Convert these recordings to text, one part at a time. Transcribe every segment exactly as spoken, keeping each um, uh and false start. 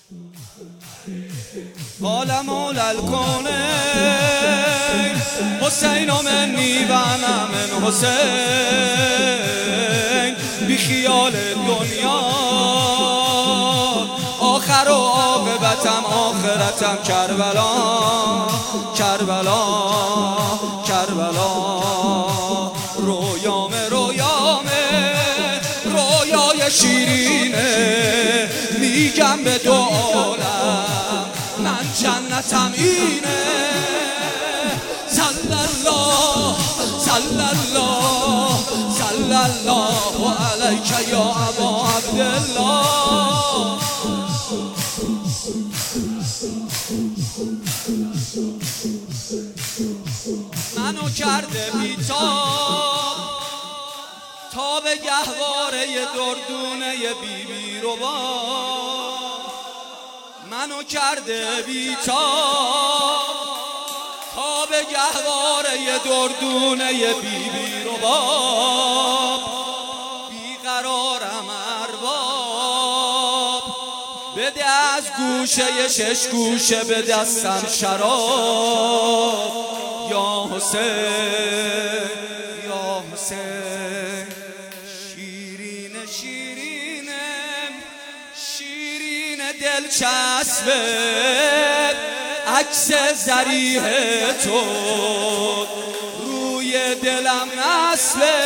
قال مولى الكونين حسین منی و انا من حسین بی خیال دنیا آخر و عاقبتم آخرتم کربلا کربلا کربلا رویام رویام رویای شیرینه میگم به دو عالم من جنتم اینه صلی الله صلی الله صلی الله علیک یا ابا عبدالله. منو کرده بی‌تاب تا به گهواره دردونه بی بی رو با منو کرده بی‌تاب تا به گهواره دردونه بی بی رو با بیقرارم ارباب بده از گوشه شش گوشه به دستم شراب یا حسین یا حسین شیرین شیرینه شیرین دلچسبه عکس ذریح تو روی دلم نصبه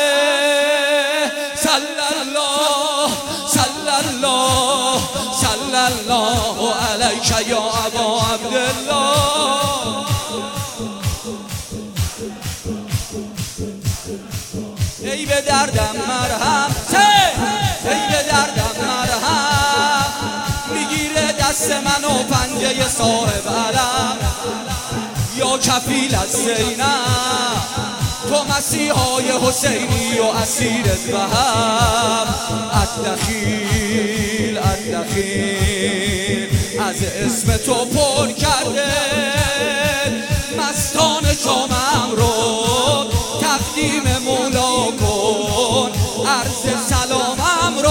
صلی الله صلی الله صلی الله علیک یا ابا عبدالله. ای به دردم مرهم ای به دردم مرهم میگیره دست منو پنجه صاحب علم یا کفیل از زینب تو مسیحای حسینی و اسیرت به هم الدخیل الدخیل از اسم تو پر کرده مستان جامم رو تقدیم مولا کن عرض سلامم رو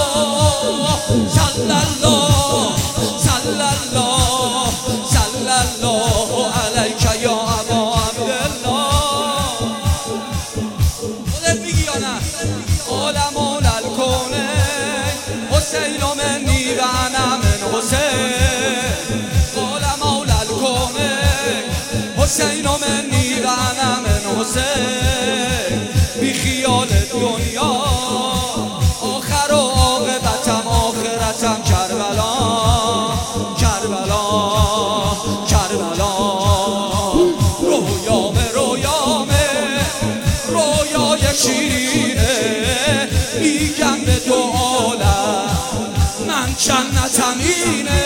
صلی الله صلی الله صلی الله علیک یا ابا عبدالله. خودت میگی یا نه؟ قال مولى الكونين حسین منی و انا من حسین قال مولى الكونين حسین منی و انا من حسین بی خیال دنیا آخر و عاقبتم آخرتم کربلا کربلا کربلا رویام رویام رویای شیرینه میگم به دو عالم من جنتم اینه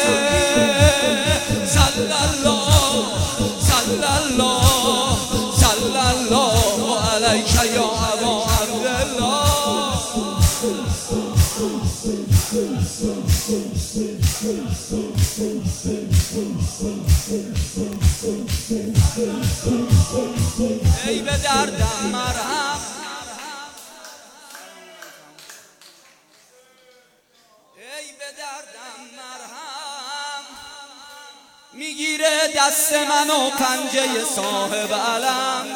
صلی الله صلی الله صلی الله علیک یا ابا عبدالله. ای به دردم مرهم ای به دردم مرهم میگیره دست منو پنجه صاحب علم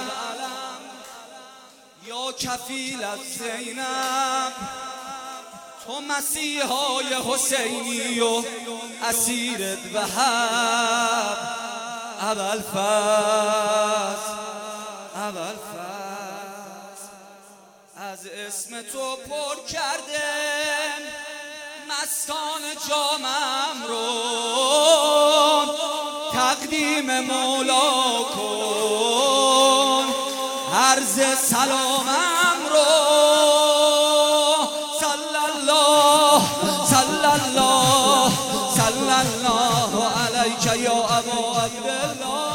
یا کفیل از زینب تو مسیحای حسینی و اسیرت وهب ابوالفضل ابوالفضل از اسم تو پر کرده مستان جامم رو تقدیم مولا کن عرض سلامم رو صلی الله صلی الله صلی الله علیک یا ابا عبدالله.